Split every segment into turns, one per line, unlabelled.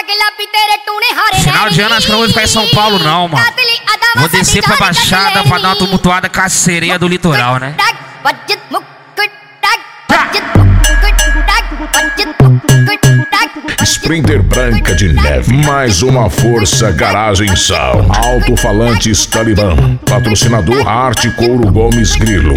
Final de ano acho que não vou ficar em São Paulo não, mano. Vou descer pra Baixada pra dar uma tumultuada com a sereia do litoral, né?
Sprinter Branca de Neve, mais uma força Garagem Sound, Alto-Falantes Talibã, patrocinador Arte Couro Gomes Grilo.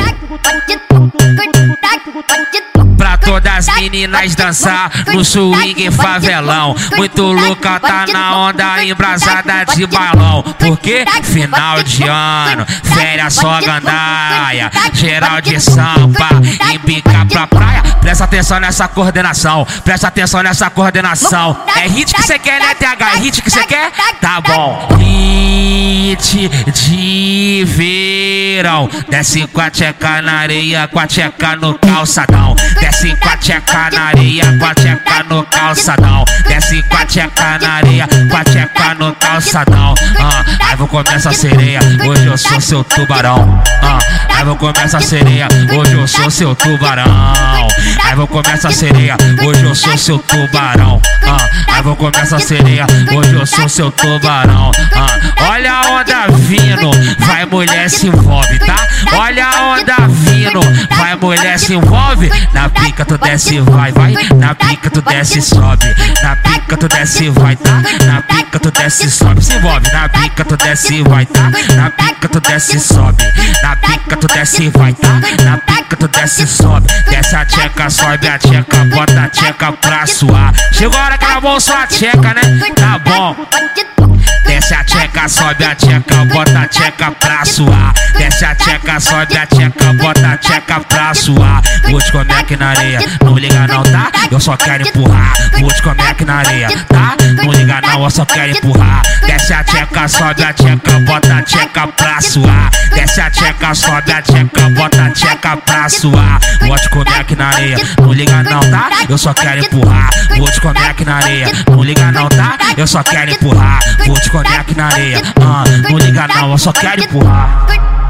Pra todas as meninas dançar no swing favelão, muito louca, tá na onda embrasada de balão. Porque final de ano, férias só gandaia, geral de sampa, embica pra praia. Presta atenção nessa coordenação, presta atenção nessa coordenação. É hit que cê quer, né, TH? É hit que cê quer? Tá bom. Hit de verão, desce com a tcheca na areia, com a tcheca no calçadão. Desce com a tcheca na areia, com a tcheca no calçadão. Desce com a tcheca na areia, com a tcheca no calçadão. Aí vou comer essa sereia, hoje eu sou seu tubarão. Aí vou comer essa sereia, hoje eu sou seu tubarão. Aí vou comer essa sereia, hoje eu sou seu tubarão. Aí vou comer essa sereia, hoje eu sou seu tubarão. Olha a onda vindo, vai mulher se envolve, tá? Olha a onda vindo, vai mulher se envolve. Na pica tu desce vai, vai. Na pica tu desce sobe. Na pica tu desce vai, tá? Na pica tu desce sobe, se envolve. Na pica tu desce vai, tá? Na pica tu desce sobe. Na pica tu desce vai, tá? Na pica tu desce sobe. Desce a tcheca, sobe a tcheca, bota a tcheca pra suar. Chegou a hora que ela bolsou a tcheca, né? Tá bom. Desce a tcheca, sobe a tcheca, bota a tcheca pra suar. Desce a tcheca, sobe a tcheca, bota a tcheca pra suar. Vou te comer aqui na areia, não liga não, tá? Eu só quero empurrar. Vou te comer aqui na areia, tá? Não liga não, eu só quero empurrar. Desce a tcheca, sobe a tcheca, bota a tcheca pra suar. Desce a tcheca, sobe a tcheca, bota a tcheca pra suar. Vou te comer aqui na areia, não liga não, tá? Eu só quero empurrar. Vou te comer aqui na areia, não liga não, tá? Eu só quero empurrar. Vou te comer aqui na areia, não liga não, eu só quero empurrar.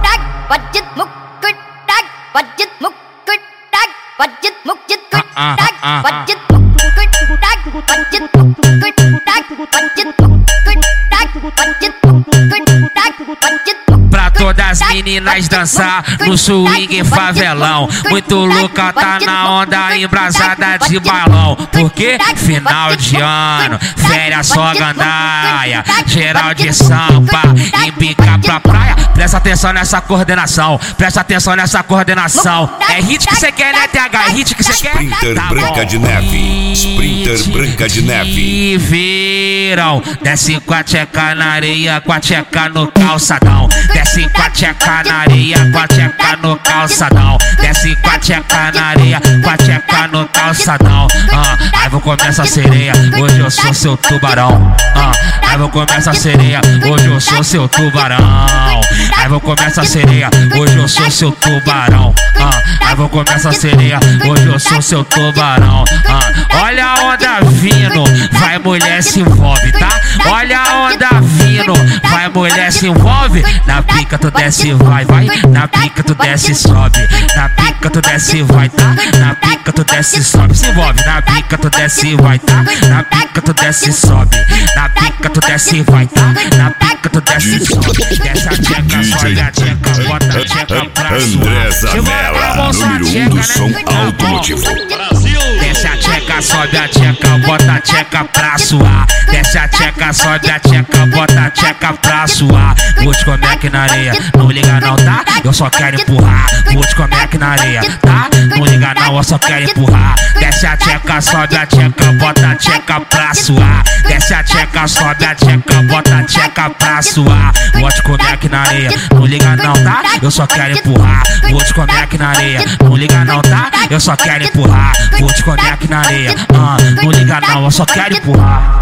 Pra todas as meninas dançar no swing favelão, muito louca, tá na onda embrasada de balão. Porque final de ano, férias só gandaia, geral de sampa, embica pra praia. Presta atenção nessa coordenação, presta atenção nessa coordenação. É hit que cê quer, né, TH? É hit que cê quer?
Sprinter Branca de Neve, Sprinter Branca de Neve.
Verão, desce com a tcheca na areia, com a tcheca no calçadão. Desce com a tcheca na areia, com a tcheca no calçadão. Desce com a tcheca na areia, com a tcheca no calçadão. Aí vou comer essa sereia, hoje eu sou seu tubarão. Aí vou comer essa sereia, hoje eu sou seu tubarão. Aí vou comer essa sereia, hoje eu sou seu tubarão. Aí vou comer essa sereia, hoje eu sou seu tubarão. Olha a onda vindo, vai mulher se envolve, tá? Olha a onda vindo, vai mulher se envolve. Na pica tu desce vai, vai. Na pica tu desce sobe. Na pica tu desce vai, tá? Na pica tu desce sobe, se envolve. Na pica tu desce vai, tá? Na pica tu desce sobe. Na pica tu desce vai, tá? Na pica tu desce sobe. Desce a tcheca, sobe a tcheca, bota a tcheca pra
André Zanella, número 1 do som automotivo.
Desce a tcheca, sobe a tcheca, bota a tcheca pra suar. Desce a tcheca, sobe a tcheca, bota a tcheca pra suar. Vou te comer aqui na areia, não liga não, tá? Eu só quero empurrar. Vou te comer aqui na areia, tá? Não liga não, eu só quero empurrar. Desce a tcheca, sobe a tcheca, bota a tcheca pra suar. Desce a tcheca, sobe a tcheca, bota a tcheca pra suar. Vou te comer aqui na areia, não liga não, tá? Eu só quero empurrar. Vou te comer aqui na areia, não liga não, tá? Eu só quero empurrar. Vou te comer aqui na areia, não liga não, eu só quero empurrar.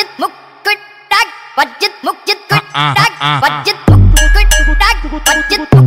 What